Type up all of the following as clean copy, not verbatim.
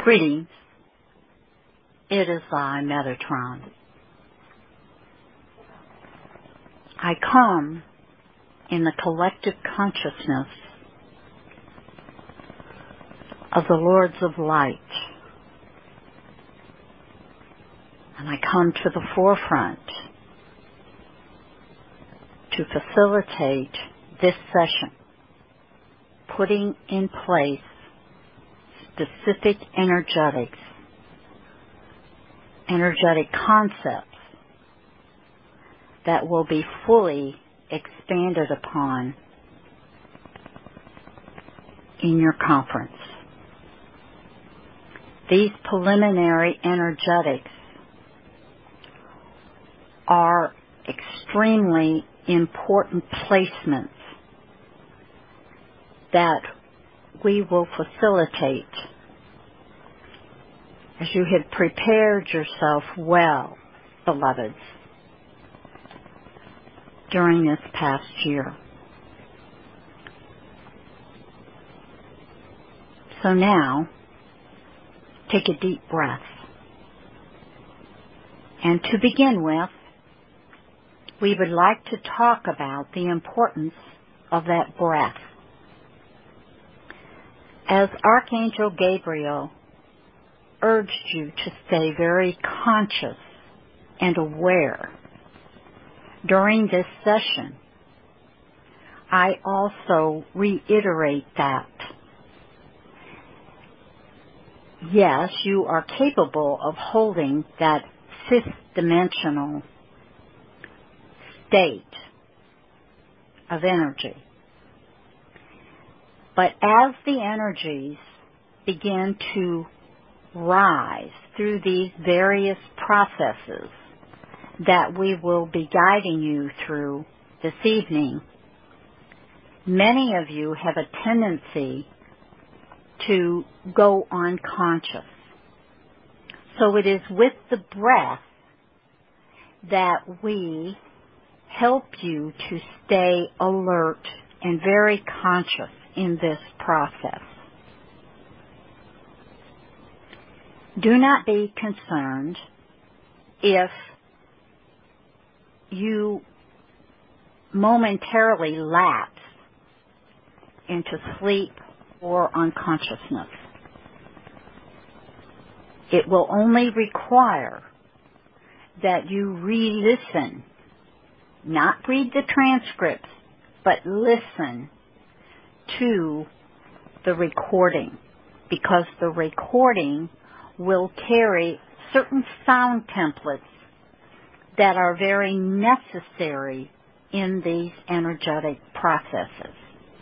Greetings. It is I, Metatron. I come in the collective consciousness of the Lords of Light, and I come to the forefront to facilitate this session, putting in place specific energetic concepts that will be fully expanded upon in your conference. These preliminary energetics are extremely important placements that we will facilitate as you had prepared yourself well, beloveds, during this past year. So now, take a deep breath. And to begin with, we would like to talk about the importance of that breath. As Archangel Gabriel urged you to stay very conscious and aware during this session, I also reiterate that. Yes, you are capable of holding that fifth dimensional state of energy. But as the energies begin to rise through these various processes that we will be guiding you through this evening, many of you have a tendency to go unconscious. So it is with the breath that we help you to stay alert and very conscious in this process. Do not be concerned if you momentarily lapse into sleep or unconsciousness. It will only require that you re-listen, not read the transcripts, but listen to the recording, because the recording will carry certain sound templates that are very necessary in these energetic processes.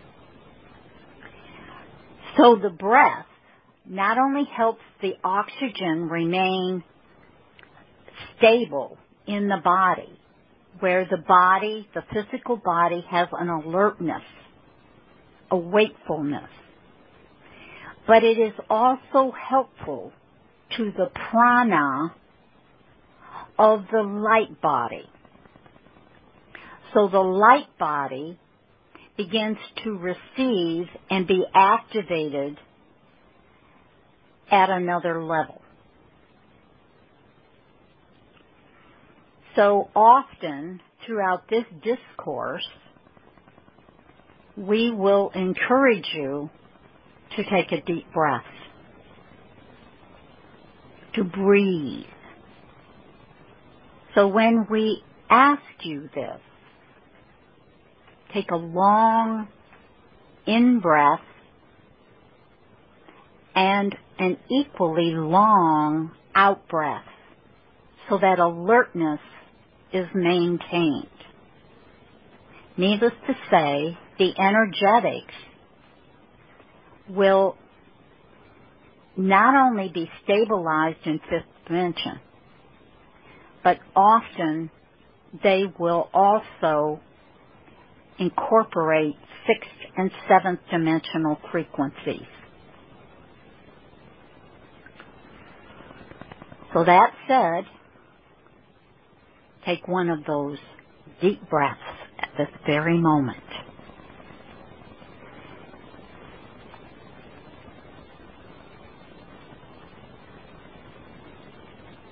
So the breath not only helps the oxygen remain stable in the body, where the body, the physical body, has an alertness, a wakefulness, but it is also helpful to the prana of the light body. So the light body begins to receive and be activated at another level. So often throughout this discourse, we will encourage you to take a deep breath, to breathe. So when we ask you this, take a long in-breath and an equally long out-breath so that alertness is maintained. Needless to say, the energetics will not only be stabilized in fifth dimension, but often they will also incorporate sixth and seventh dimensional frequencies. So that said, take one of those deep breaths at this very moment.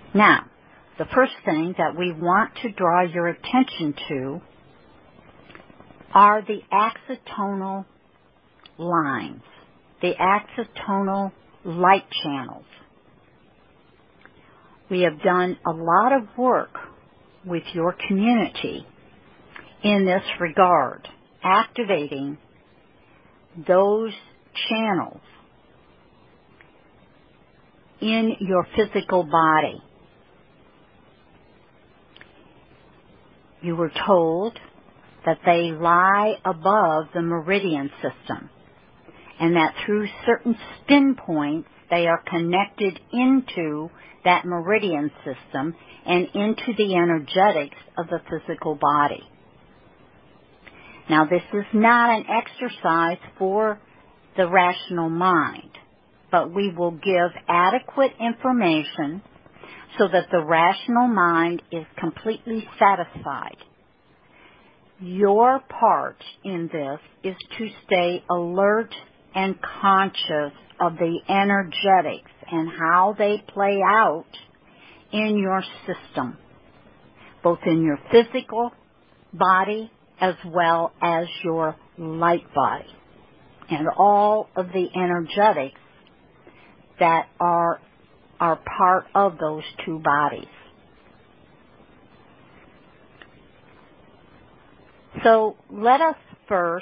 Now, the first thing that we want to draw your attention to are the accitonal lines, the accitonal light channels. We have done a lot of work with your community in this regard, activating those channels in your physical body. You were told that they lie above the meridian system, and that through certain spin points they are connected into that meridian system and into the energetics of the physical body. Now, this is not an exercise for the rational mind, but we will give adequate information so that the rational mind is completely satisfied. Your part in this is to stay alert and conscious of the energetics and how they play out in your system, both in your physical body as well as your light body, and all of the energetics that are part of those two bodies. So let us first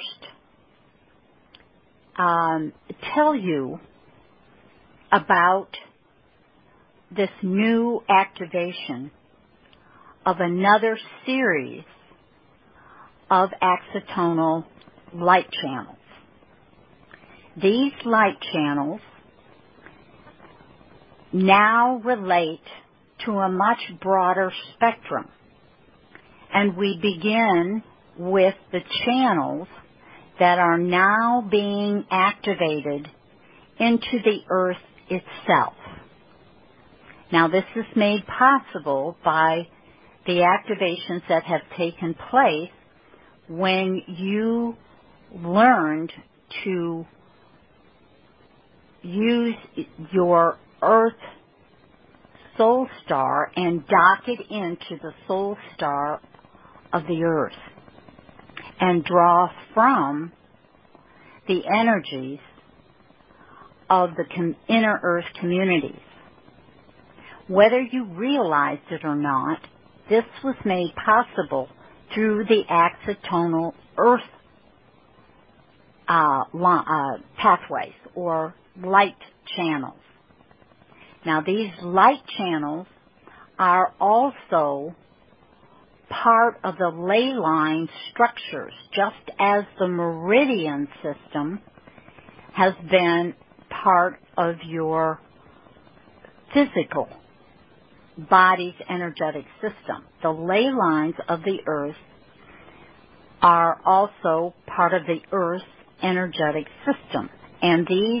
tell you about this new activation of another series of accitonal light channels. These light channels now relate to a much broader spectrum, and we begin with the channels that are now being activated into the earth itself. Now, this is made possible by the activations that have taken place when you learned to use your Earth soul star and dock it into the soul star of the Earth and draw from the energies of the inner Earth communities. Whether you realized it or not, this was made possible through the accitonal Earth pathways or light channels. Now, these light channels are also part of the ley line structures, just as the meridian system has been part of your physical body's energetic system. The ley lines of the earth are also part of the earth's energetic system. And these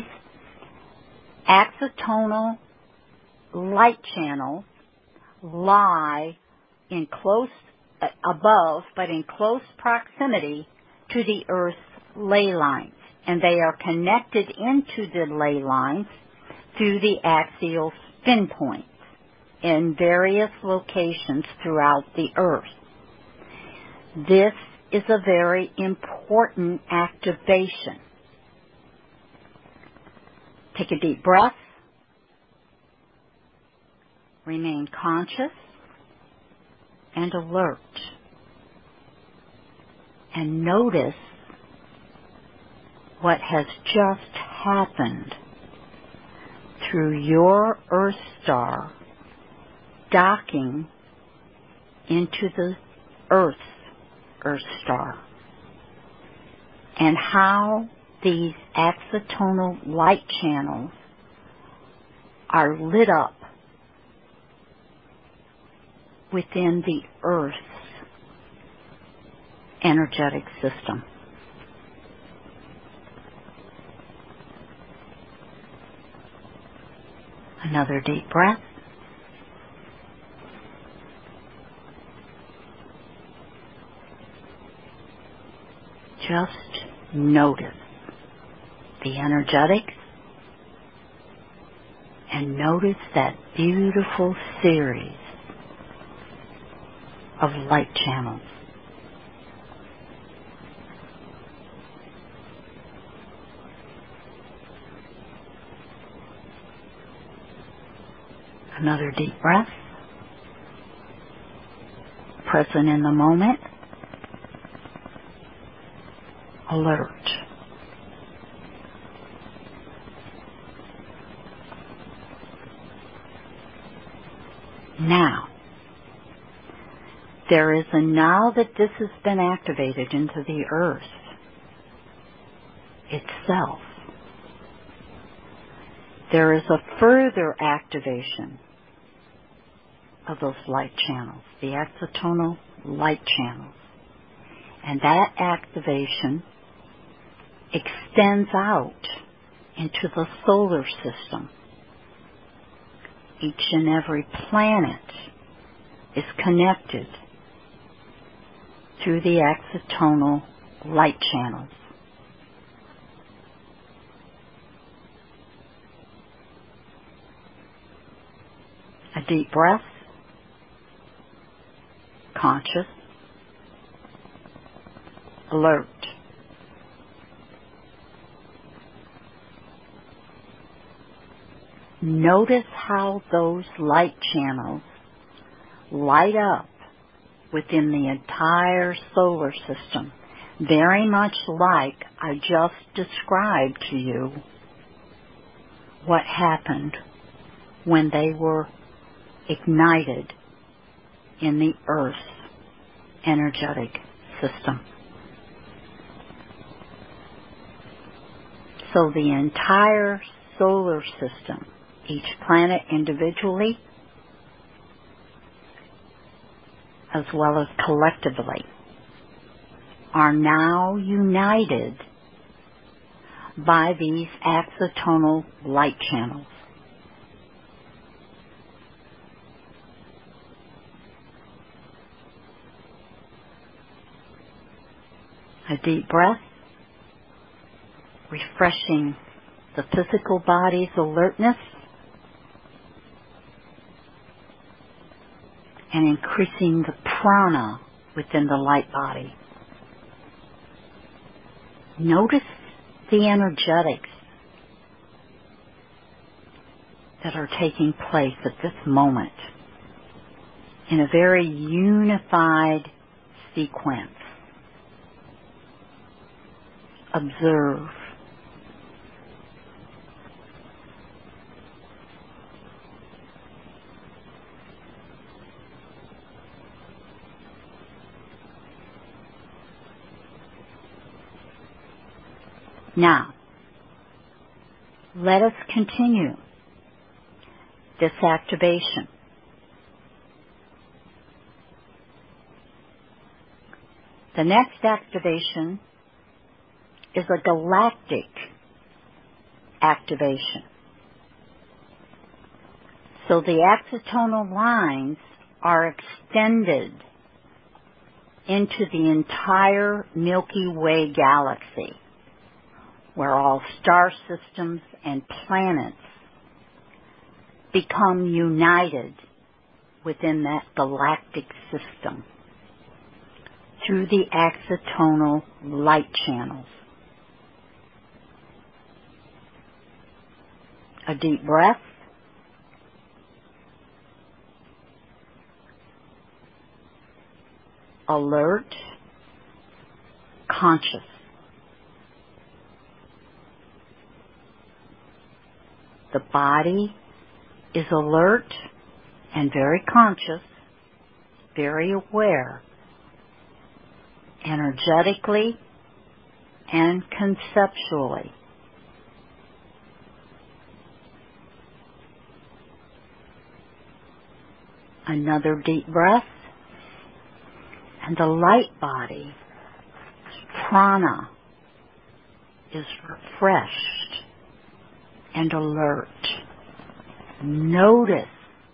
accitonal light channels lie in close above, but in close proximity to the earth's ley lines. And they are connected into the ley lines through the axial spin points in various locations throughout the earth. This is a very important activation. Take a deep breath. Remain conscious and alert. And notice what has just happened through your Earth star docking into the Earth's Earth star, and how these accitonal light channels are lit up within the Earth's energetic system. Another deep breath. Just notice the energetics and notice that beautiful series of light channels. Another deep breath. Present in the moment. Alert. Now that this has been activated into the earth itself, there is a further activation of those light channels, the exotonal light channels. And that activation extends out into the solar system. Each and every planet is connected through the exotonal light channels. A deep breath, conscious, alert. Notice how those light channels light up within the entire solar system, very much like I just described to you what happened when they were ignited in the Earth's energetic system. So the entire solar system, each planet individually, as well as collectively, are now united by these exotonal light channels. A deep breath, refreshing the physical body's alertness and increasing the prana within the light body. Notice the energetics that are taking place at this moment in a very unified sequence. Observe. Now, let us continue this activation. The next activation is a galactic activation. So the exotonal lines are extended into the entire Milky Way galaxy, where all star systems and planets become united within that galactic system through the exotonal light channels. A deep breath. Alert, conscious. The body is alert and very conscious, very aware, energetically and conceptually. Another deep breath, and the light body, prana, is refreshed and alert. Notice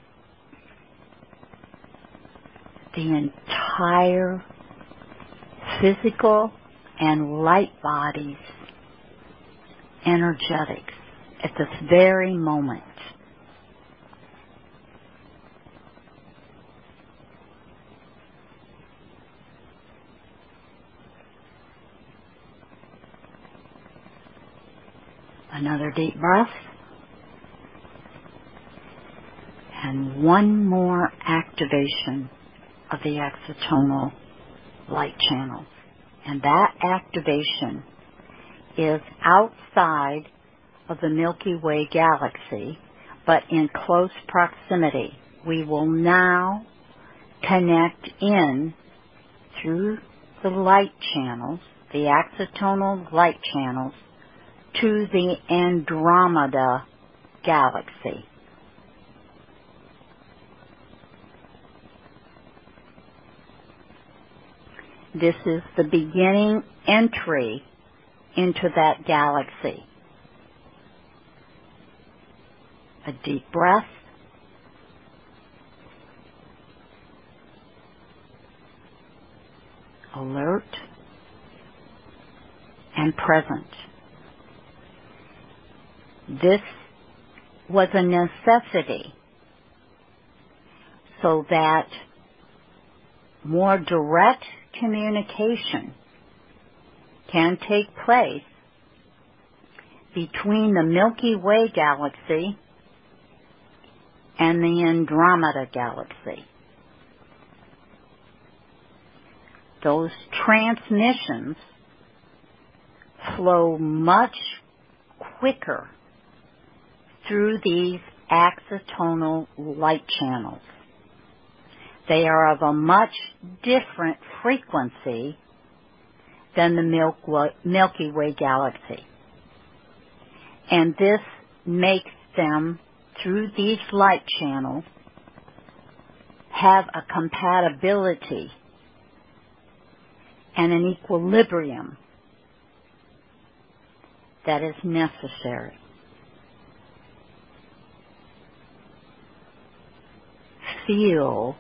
the entire physical and light body's energetics at this very moment. Another deep breath. And one more activation of the exotonal light channels. And that activation is outside of the Milky Way galaxy, but in close proximity. We will now connect in through the light channels, the exotonal light channels, to the Andromeda galaxy. This is the beginning entry into that galaxy. A deep breath. Alert and present. This was a necessity so that more direct communication can take place between the Milky Way galaxy and the Andromeda galaxy. Those transmissions flow much quicker through these exotonal light channels. They are of a much different frequency than the Milky Way galaxy. And this makes them, through these light channels, have a compatibility and an equilibrium that is necessary. Feel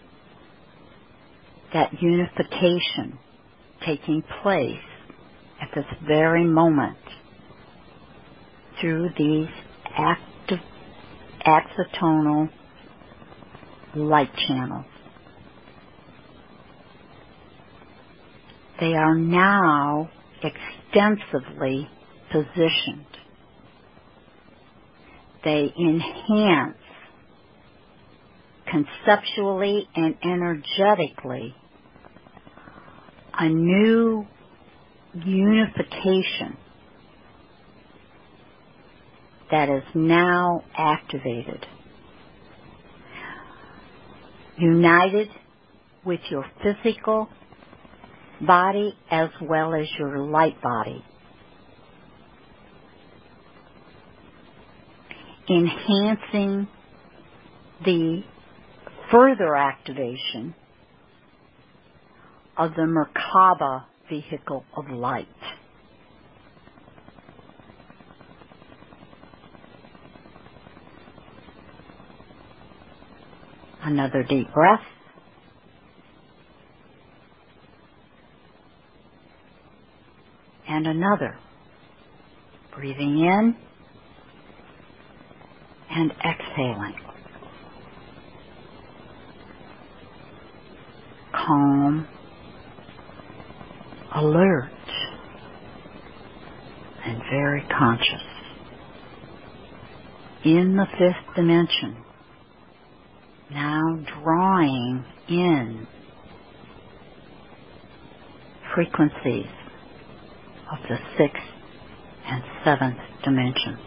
that unification taking place at this very moment through these active exotonal light channels. They are now extensively positioned. They enhance conceptually and energetically a new unification that is now activated, united with your physical body as well as your light body, enhancing the further activation of the Merkaba vehicle of light. Another deep breath. And another. Breathing in and exhaling. Calm, alert, and very conscious. In the fifth dimension, now drawing in frequencies of the sixth and seventh dimensions.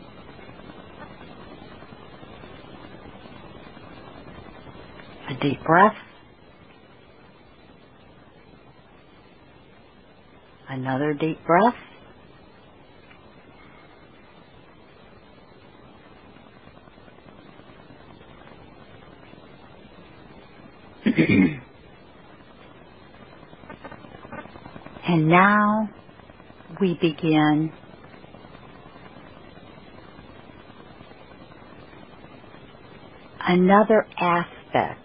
A deep breath. Another deep breath. And now we begin another aspect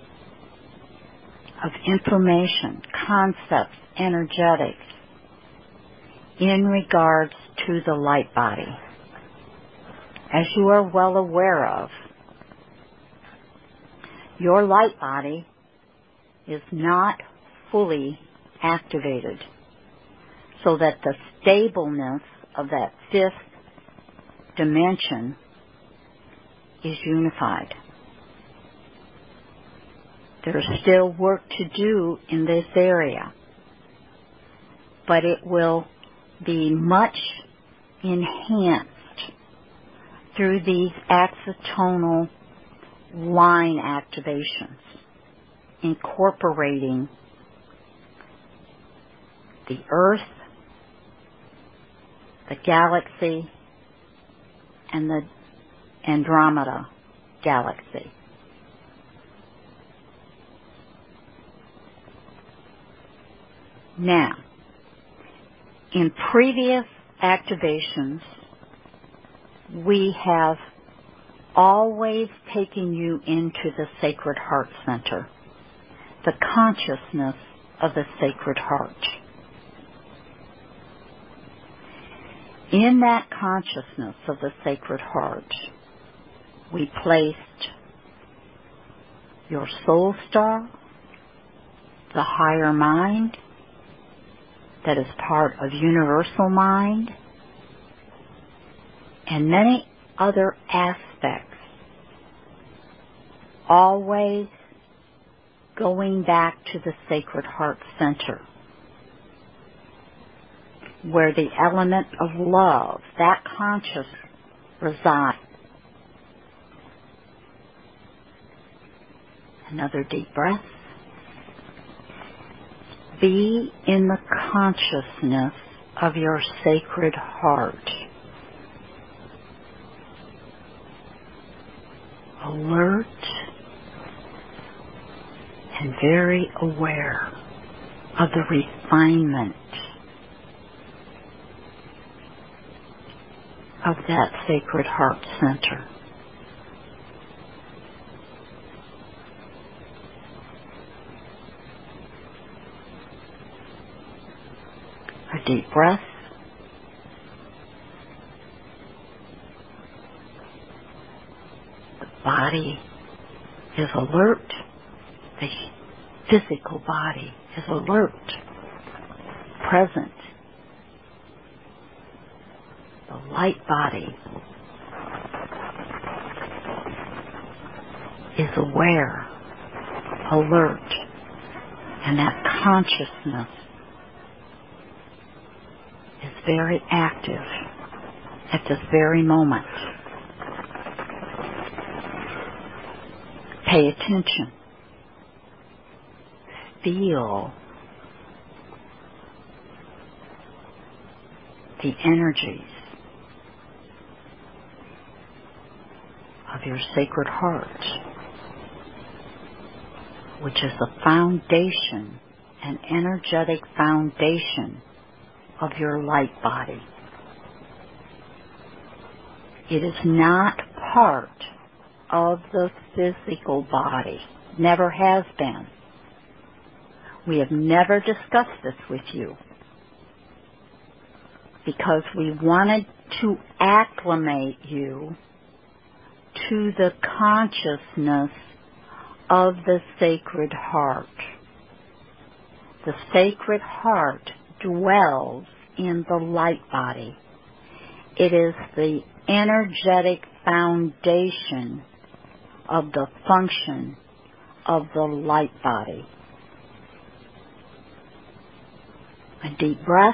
of information, concepts, energetics in regards to the light body. As you are well aware of, your light body is not fully activated, so that the stableness of that fifth dimension is unified. There's still work to do in this area, but it will be much enhanced through these axonal line activations, incorporating the Earth, the galaxy, and the Andromeda galaxy. Now, in previous activations, we have always taken you into the Sacred Heart Center, the consciousness of the Sacred Heart. In that consciousness of the Sacred Heart, we placed your soul star, the higher mind, that is part of universal mind, and many other aspects, always going back to the Sacred Heart Center, where the element of love, that conscious, resides. Another deep breath. Be in the consciousness of your Sacred Heart. Alert and very aware of the refinement of that Sacred Heart Center. A deep breath. The body is alert. The physical body is alert, present. The light body is aware, alert, and that consciousness is very active at this very moment. Pay attention. Feel the energies of your Sacred Heart, which is the foundation, an energetic foundation of your light body. It is not part of the physical body, never has been. We have never discussed this with you because we wanted to acclimate you to the consciousness of the Sacred Heart. The Sacred Heart dwells in the light body. It is the energetic foundation of the function of the light body. A deep breath,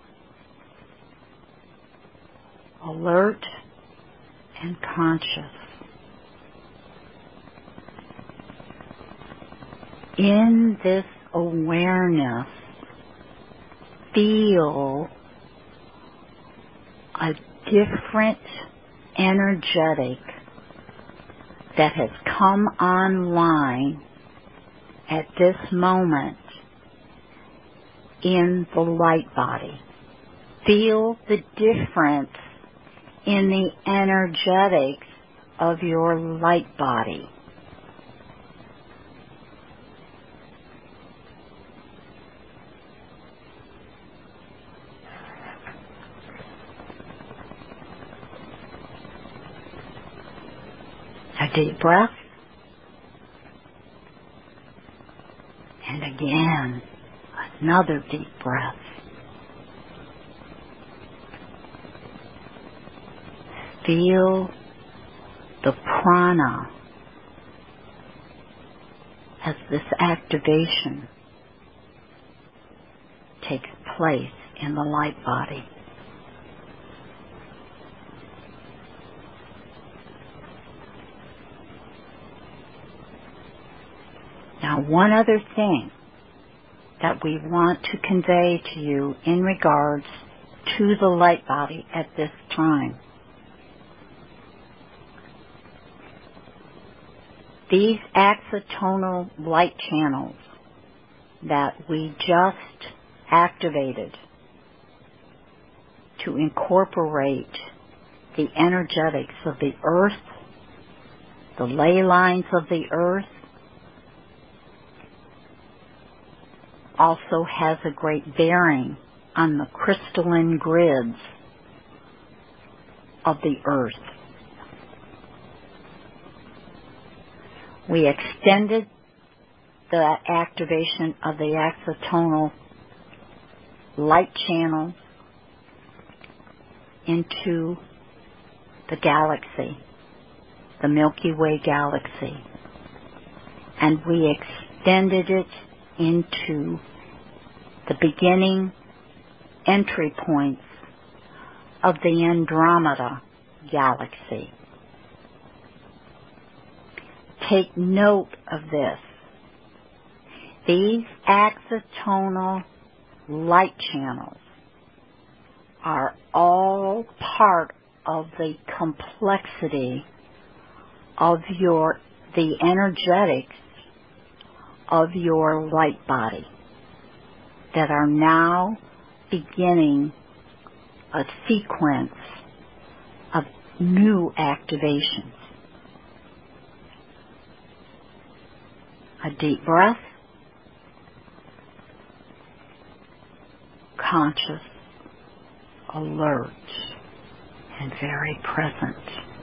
alert and conscious. In this awareness, feel a different energetic that has come online at this moment in the light body. Feel the difference in the energetics of your light body. A deep breath. And again, another deep breath. Feel the prana as this activation takes place in the light body. Now, one other thing that we want to convey to you in regards to the light body at this time. These axonal light channels that we just activated to incorporate the energetics of the earth, the ley lines of the earth, also has a great bearing on the crystalline grids of the earth. We extended the activation of the axonal light channel into the galaxy, the Milky Way galaxy, and we extended it into the beginning entry points of the Andromeda galaxy. Take note of this. These axonal light channels are all part of the complexity of the energetics of your light body that are now beginning a sequence of new activations. A deep breath, conscious, alert, and very present.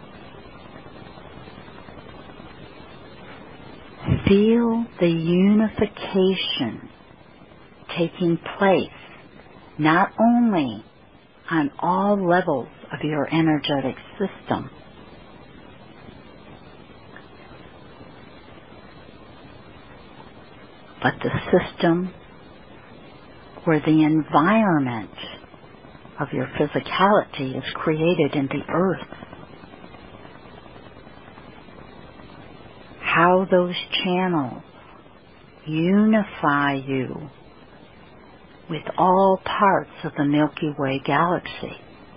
Feel the unification taking place not only on all levels of your energetic system, but the system where the environment of your physicality is created in the earth. How those channels unify you with all parts of the Milky Way galaxy.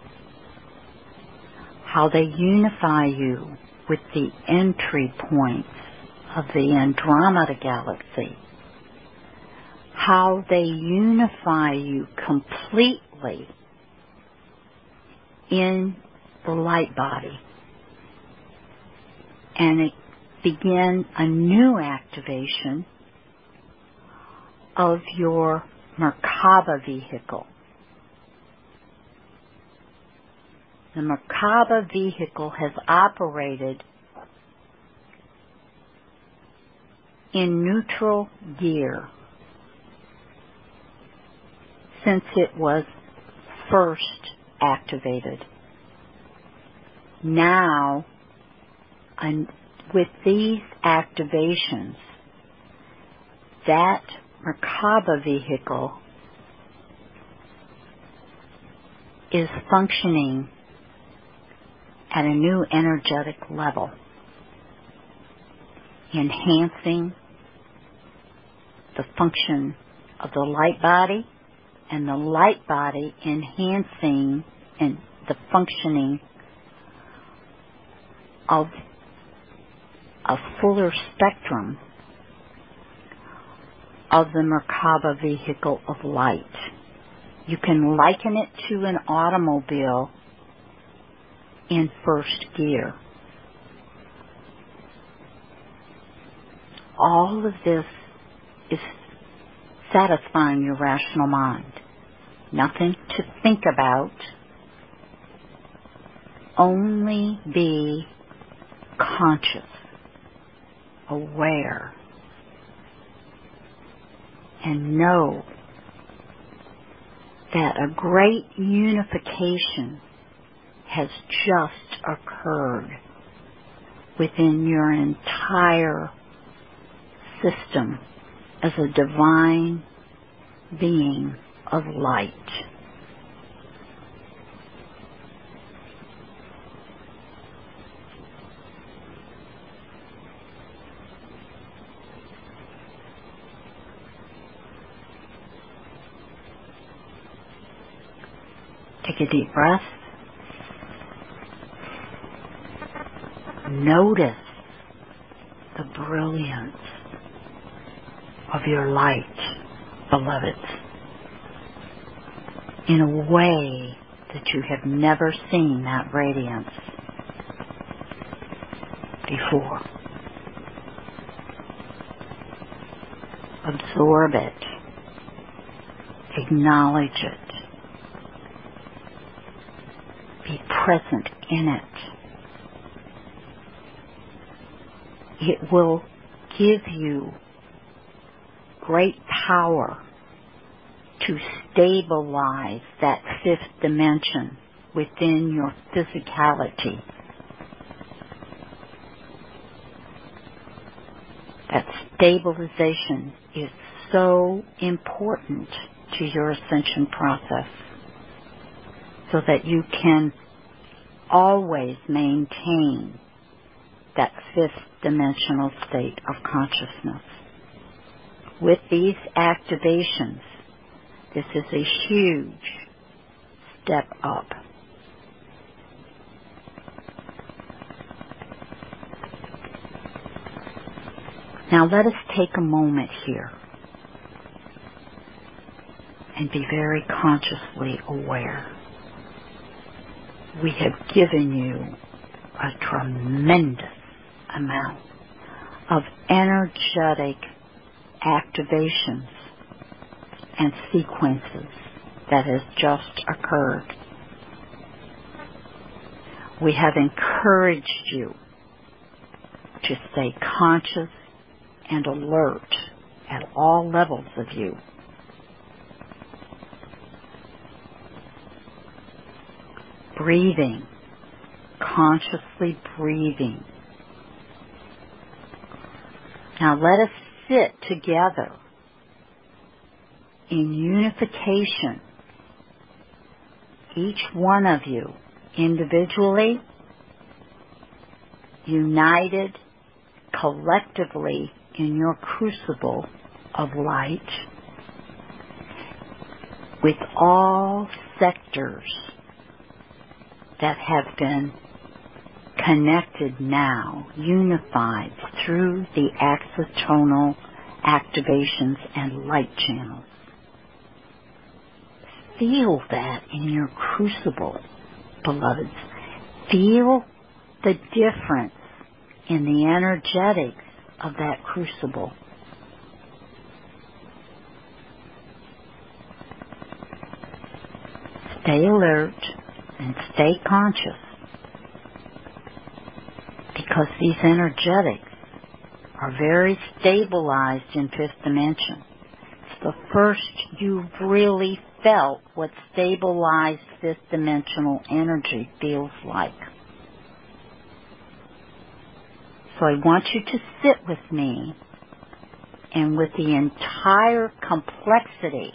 How they unify you with the entry points of the Andromeda galaxy. How they unify you completely in the light body. And it begin a new activation of your Merkaba vehicle. The Merkaba vehicle has operated in neutral gear since it was first activated. Now, with these activations, that Merkaba vehicle is functioning at a new energetic level, enhancing the function of the light body, and the light body enhancing the functioning of a fuller spectrum of the Merkaba vehicle of light. You can liken it to an automobile in first gear. All of this is satisfying your rational mind. Nothing to think about. Only be conscious, aware, and know that a great unification has just occurred within your entire system as a divine being of light. Take a deep breath. Notice the brilliance of your light, beloveds, in a way that you have never seen that radiance before. Absorb it. Acknowledge it. Be present in it. It will give you great power to stabilize that fifth dimension within your physicality. That stabilization is so important to your ascension process so that you can always maintain that fifth dimensional state of consciousness. With these activations, this is a huge step up. Now let us take a moment here and be very consciously aware. We have given you a tremendous amount of energetic activations and sequences that has just occurred. We have encouraged you to stay conscious and alert at all levels of you. Breathing, consciously breathing. Now let us sit together in unification, each one of you individually, united collectively in your crucible of light, with all sectors that have been connected now, unified through the axonal activations and light channels. Feel that in your crucible, beloveds. Feel the difference in the energetics of that crucible. Stay alert and stay conscious, because these energetics are very stabilized in fifth dimension. It's the first you've really felt what stabilized fifth dimensional energy feels like. So I want you to sit with me, and with the entire complexity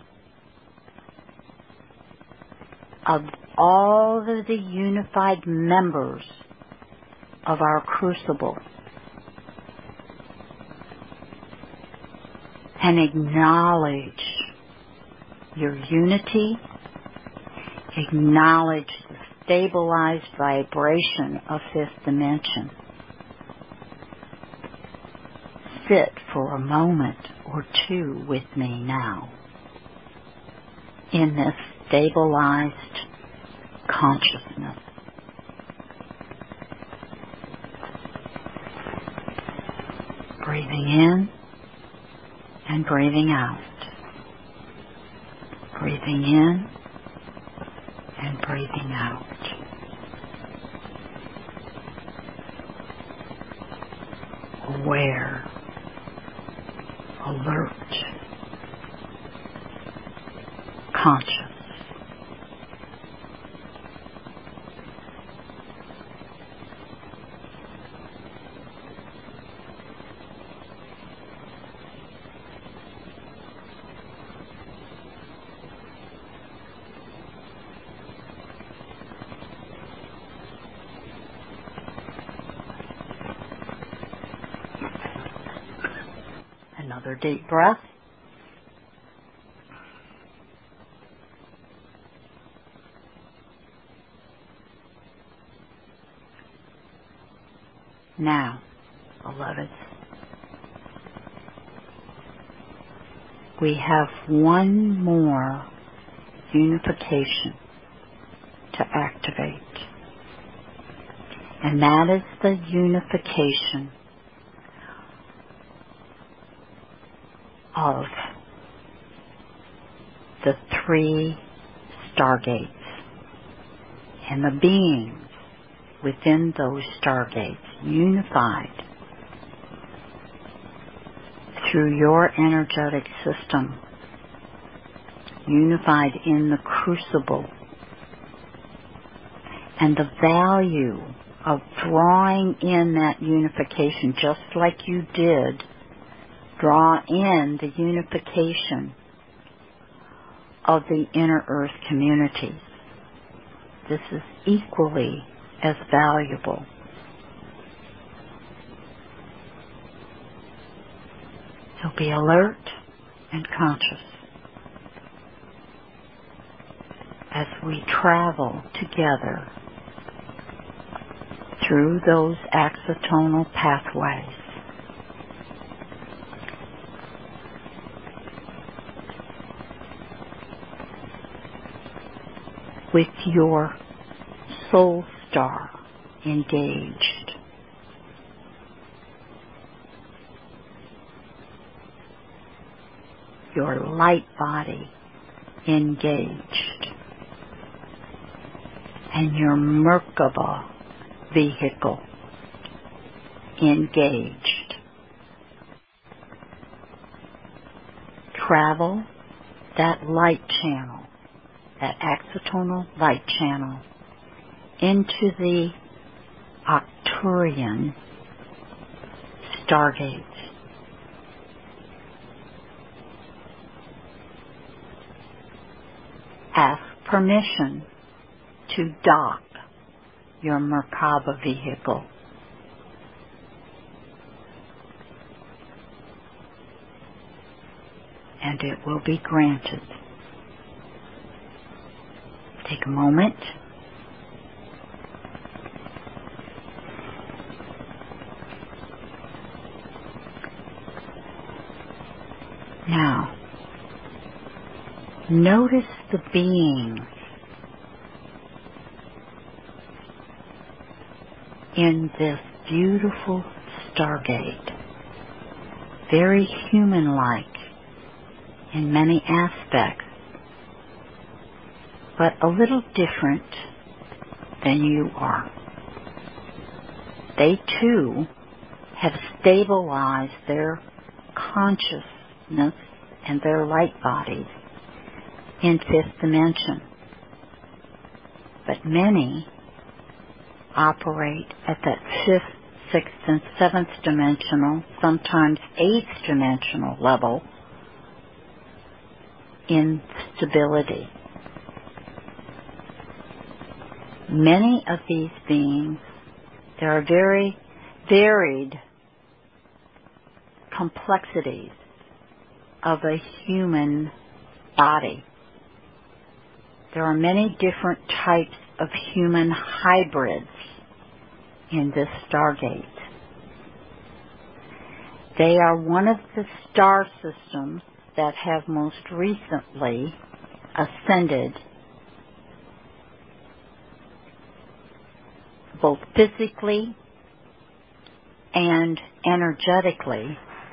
of all of the unified members of our crucible, and acknowledge your unity, acknowledge the stabilized vibration of fifth dimension. Sit for a moment or two with me now in this stabilized consciousness. Breathing in and breathing out. Breathing in and breathing out. Aware, alert, conscious. Another deep breath. Now, beloveds, we have one more unification to activate, and that is the unification of the 3 stargates and the beings within those stargates, unified through your energetic system, unified in the crucible, and the value of drawing in that unification, just like you did draw in the unification of the inner earth communities. This is equally as valuable. So be alert and conscious as we travel together through those axonal pathways. With your soul star engaged. Your light body engaged. And your Merkaba vehicle engaged. Travel that light channel, that axonal light channel, into the Arcturian stargates. Ask permission to dock your Merkaba vehicle. And it will be granted. Take a moment. Now, notice the beings in this beautiful stargate, very human-like in many aspects, but a little different than you are. They too have stabilized their consciousness and their light bodies in 5th dimension. But many operate at that 5th, 6th, and 7th dimensional, sometimes 8th dimensional level in stability. Many of these beings, there are very varied complexities of a human body. There are many different types of human hybrids in this stargate. They are one of the star systems that have most recently ascended both physically and energetically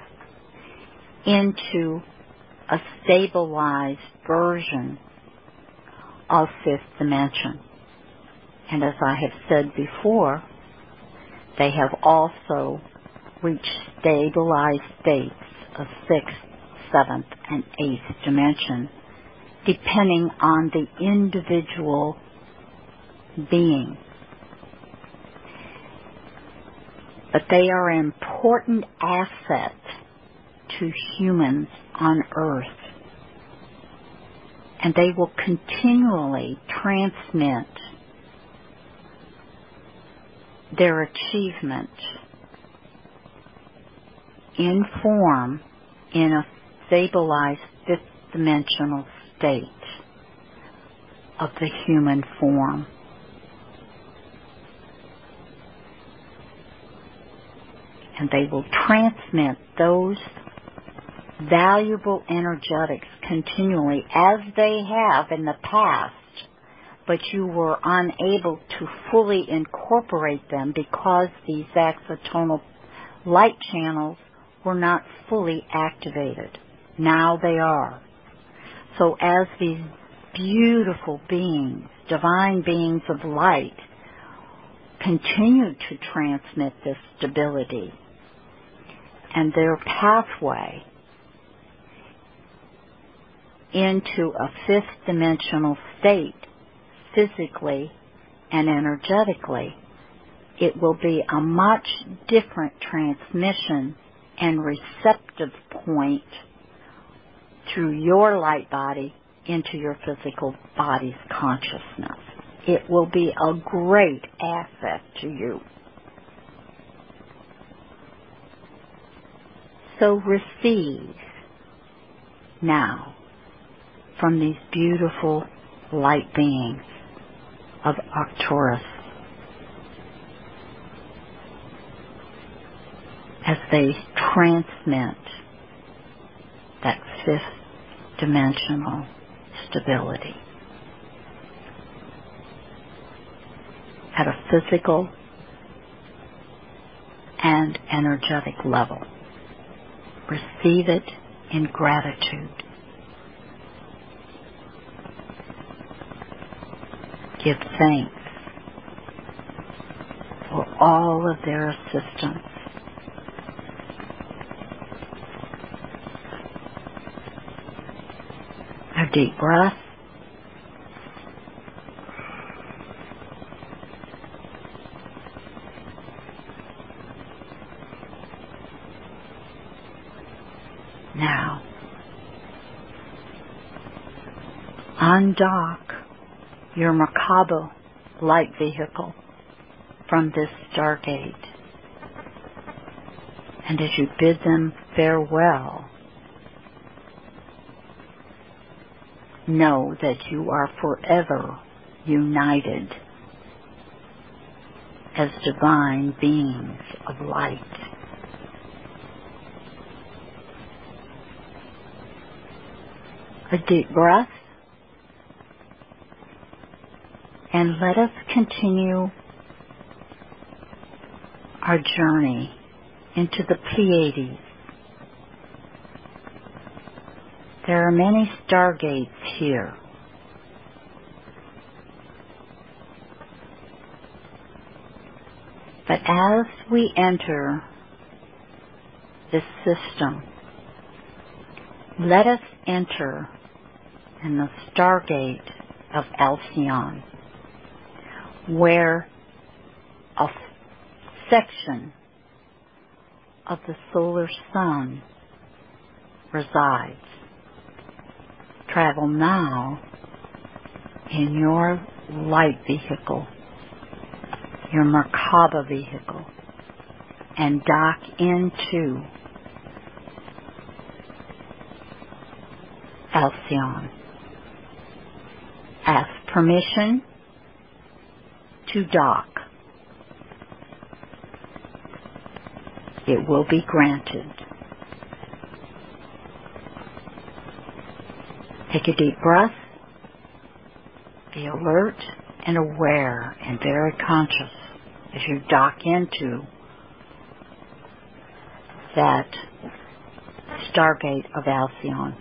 into a stabilized version of 5th dimension. And as I have said before, they have also reached stabilized states of 6th, 7th, and 8th dimension, depending on the individual being. But they are an important asset to humans on Earth. And they will continually transmit their achievement in form in a stabilized fifth dimensional state of the human form. And they will transmit those valuable energetics continually as they have in the past, but you were unable to fully incorporate them because these exotonal light channels were not fully activated. Now they are. So as these beautiful beings, divine beings of light, continue to transmit this stability, and their pathway into a fifth dimensional state, physically and energetically, it will be a much different transmission and receptive point through your light body into your physical body's consciousness. It will be a great asset to you. So receive now from these beautiful light beings of Arcturus as they transmit that fifth dimensional stability at a physical and energetic level. Receive it in gratitude. Give thanks for all of their assistance. A deep breath. Now, undock your Merkaba light vehicle from this Stargate. And as you bid them farewell, know that you are forever united as divine beings of light. A deep breath, and let us continue our journey into the Pleiades. There are many stargates here. But as we enter this system, let us enter in the Stargate of Alcyon, where a section of the solar sun resides. Travel now in your light vehicle, your Merkaba vehicle, and dock into Alcyon. Ask permission to dock. It will be granted. Take a deep breath. Be alert and aware and very conscious as you dock into that Stargate of Alcyon.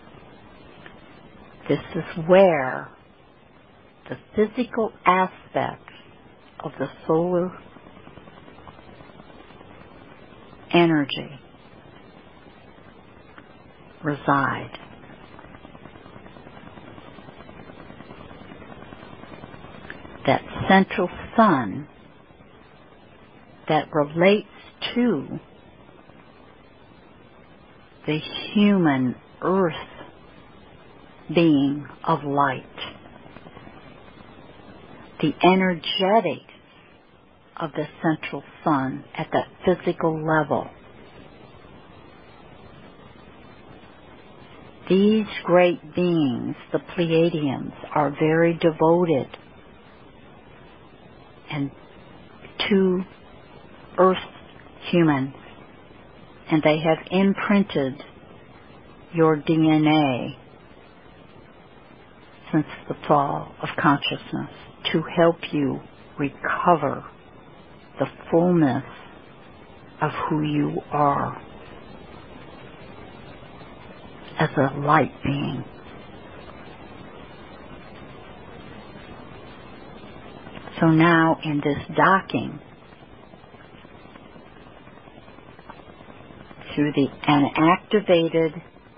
This is where the physical aspects of the solar energy reside. That central sun that relates to the human earth being of light. The energetics of the central sun at that physical level These great beings, the Pleiadians, are very devoted and to Earth humans, and they have imprinted your DNA since the fall of consciousness to help you recover the fullness of who you are as a light being. So now in this docking, through an activated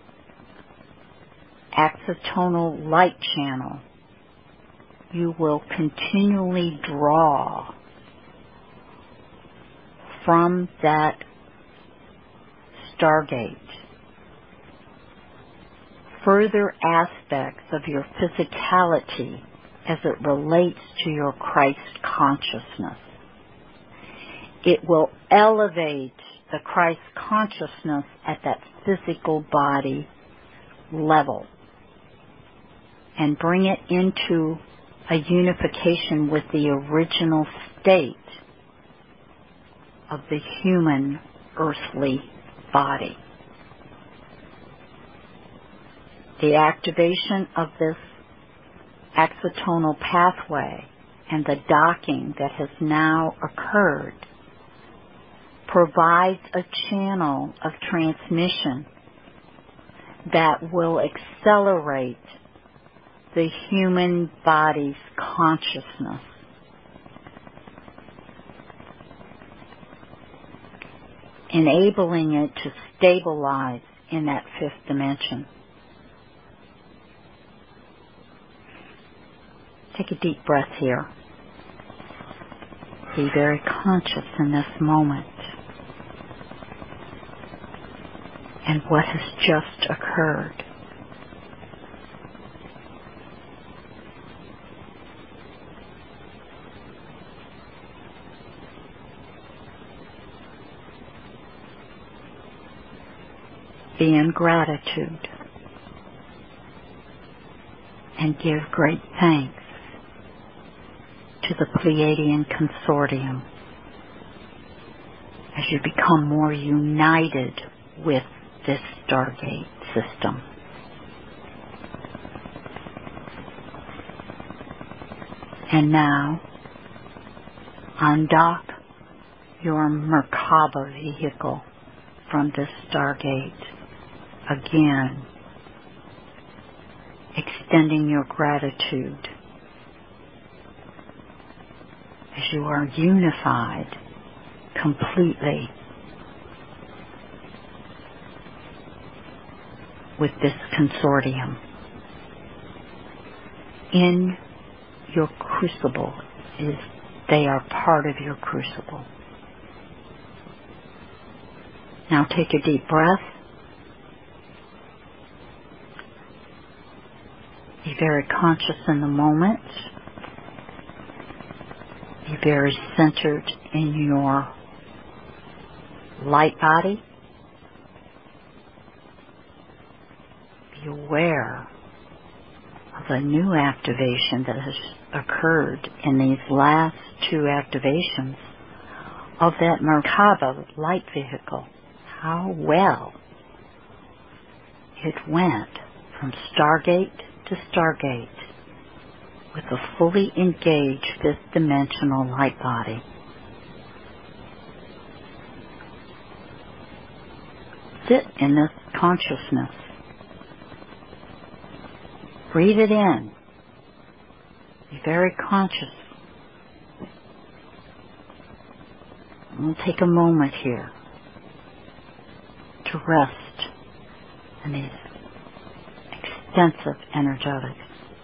accitonal light channel, you will continually draw from that Stargate further aspects of your physicality as it relates to your Christ consciousness. It will elevate the Christ consciousness at that physical body level and bring it into a unification with the original state of the human earthly body. The activation of this accitonal pathway and the docking that has now occurred provides a channel of transmission that will accelerate the human body's consciousness. Enabling it to stabilize in that fifth dimension. Take a deep breath here. Be very conscious in this moment and what has just occurred. Be in gratitude and give great thanks to the Pleiadian Consortium as you become more united with this Stargate system. And now, undock your Merkaba vehicle from this Stargate again, extending your gratitude as you are unified completely with this consortium. In your crucible, they are part of your crucible. Now take a deep breath. Be very conscious in the moment. Be very centered in your light body. Be aware of a new activation that has occurred in these last two activations of that Merkaba light vehicle. How well it went from Stargate to Stargate with a fully engaged fifth dimensional light body. Sit in this consciousness. Breathe it in. Be very conscious. We'll take a moment here to rest in these extensive energetics.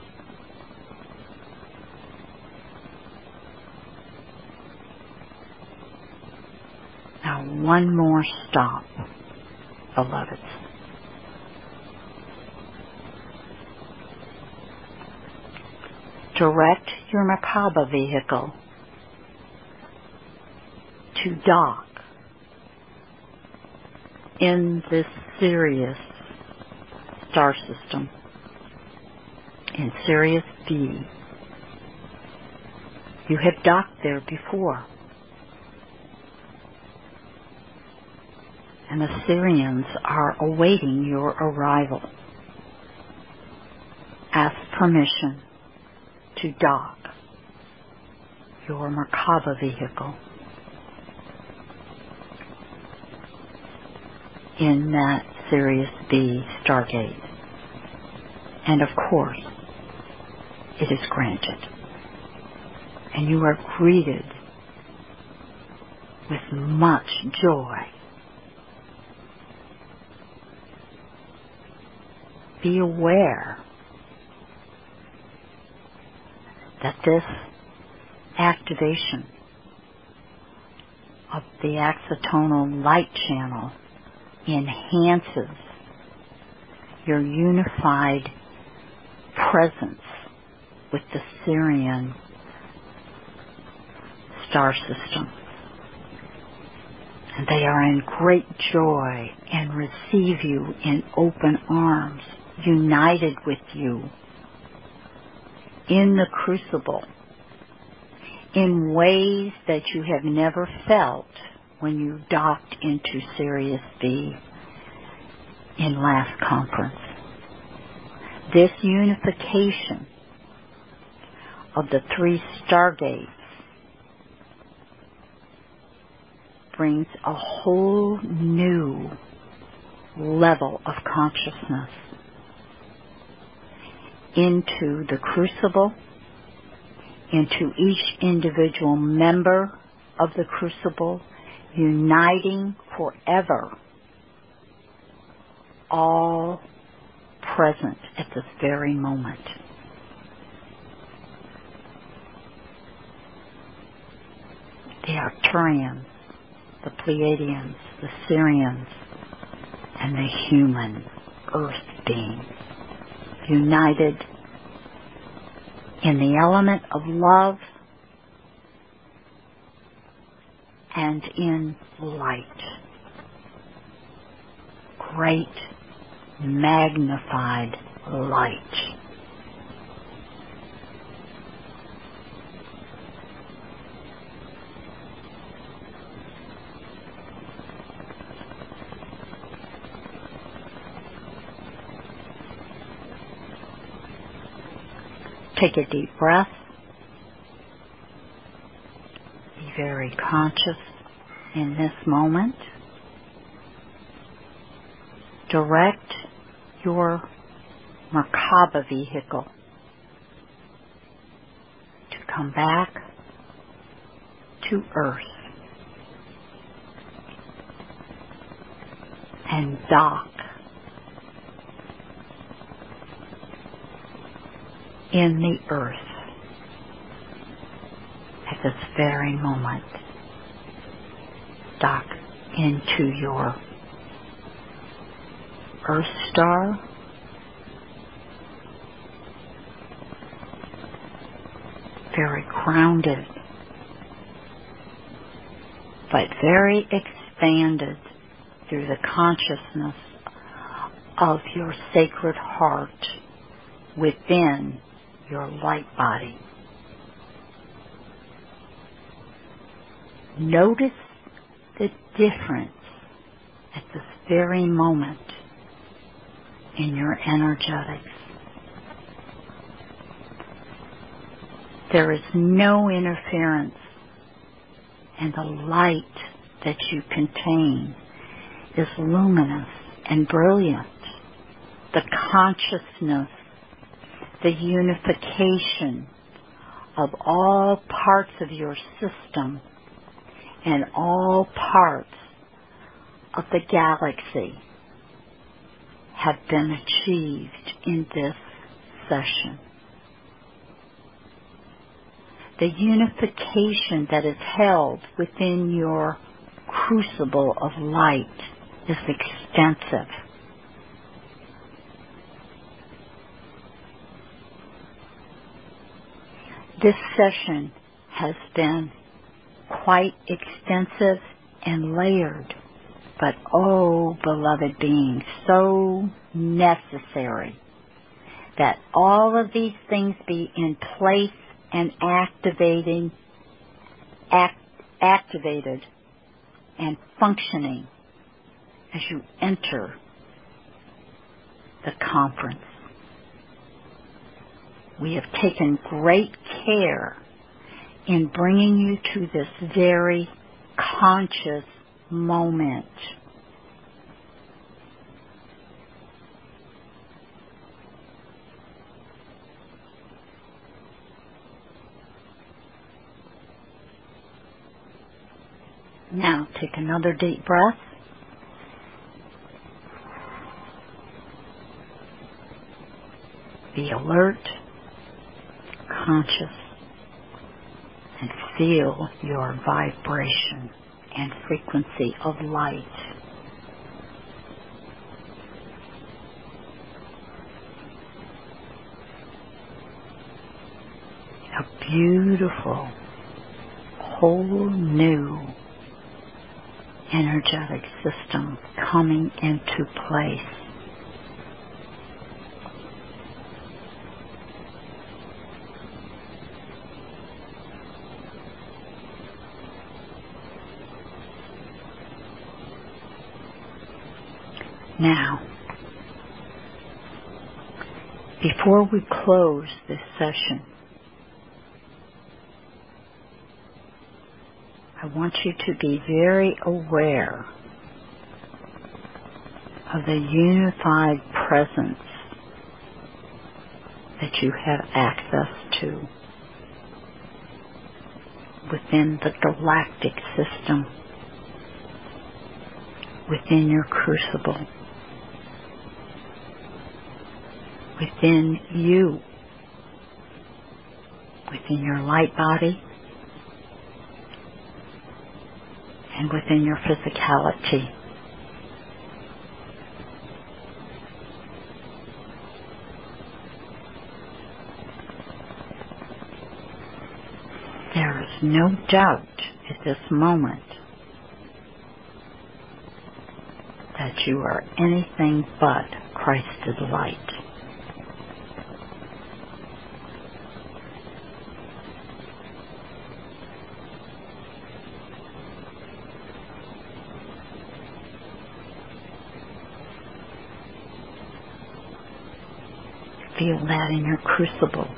Now one more stop, beloveds. Direct your Merkaba vehicle to dock in this Sirius star system in Sirius B. You have docked there before. And the Sirians are awaiting your arrival. Ask permission to dock your Merkaba vehicle in that Sirius B Stargate. And of course, it is granted. And you are greeted with much joy. Be aware that this activation of the axonal light channel enhances your unified presence with the Sirian star system. And they are in great joy and receive you in open arms, united with you in the crucible in ways that you have never felt when you docked into Sirius B in last conference. This unification of the 3 stargates brings a whole new level of consciousness into the crucible, into each individual member of the crucible, uniting forever, all present at this very moment. The Arcturians, the Pleiadians, the Sirians, and the human earth beings, united in the element of love and in light. Great, magnified light. Take a deep breath. Be very conscious in this moment. Direct your Merkaba vehicle to come back to Earth and dock in the Earth at this very moment. Dock into your Earth star, very grounded, but very expanded through the consciousness of your sacred heart within your light body. Notice the difference at this very moment in your energetics. There is no interference, and the light that you contain is luminous and brilliant. The consciousness, the unification of all parts of your system and all parts of the galaxy have been achieved in this session. The unification that is held within your crucible of light is extensive. This session has been quite extensive and layered But oh, beloved beings, so necessary that all of these things be in place and activated and functioning as you enter the conference. We have taken great care in bringing you to this very conscious moment. Now take another deep breath. Be alert, conscious, and feel your vibration and frequency of light. A beautiful, whole new energetic system coming into place. Now, before we close this session, I want you to be very aware of the unified presence that you have access to within the galactic system, within your crucible, within you, within your light body, and within your physicality. There is no doubt at this moment that you are anything but Christ's light. Feel that in your crucible,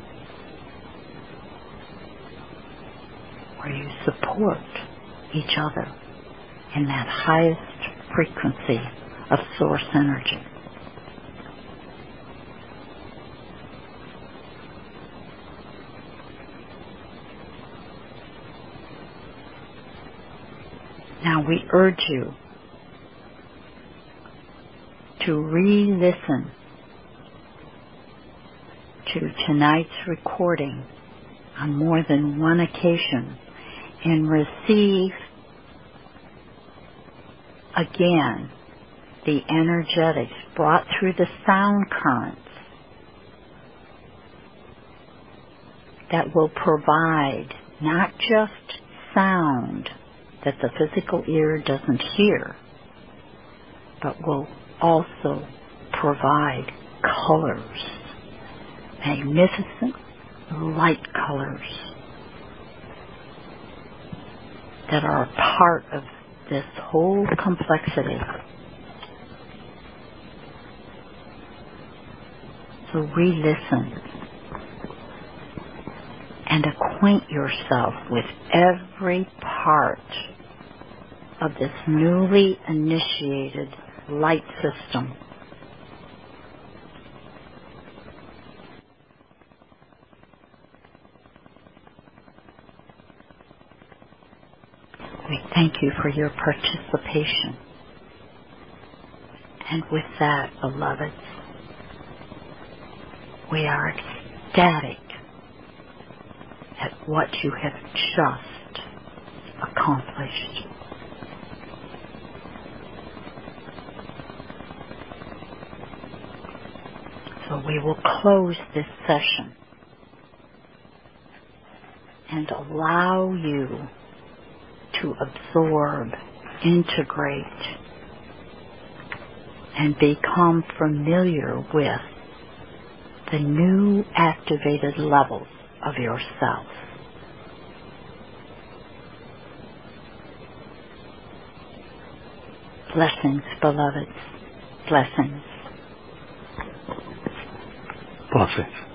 where you support each other in that highest frequency of source energy. Now we urge you to re-listen to tonight's recording on more than one occasion and receive again the energetics brought through the sound currents that will provide not just sound that the physical ear doesn't hear, but will also provide colors, magnificent light colors that are a part of this whole complexity. So re-listen and acquaint yourself with every part of this newly initiated light system. We thank you for your participation. And with that, beloveds, we are ecstatic at what you have just accomplished. So we will close this session and allow you to absorb, integrate, and become familiar with the new activated levels of yourself. Blessings, beloveds. Blessings. Blessings.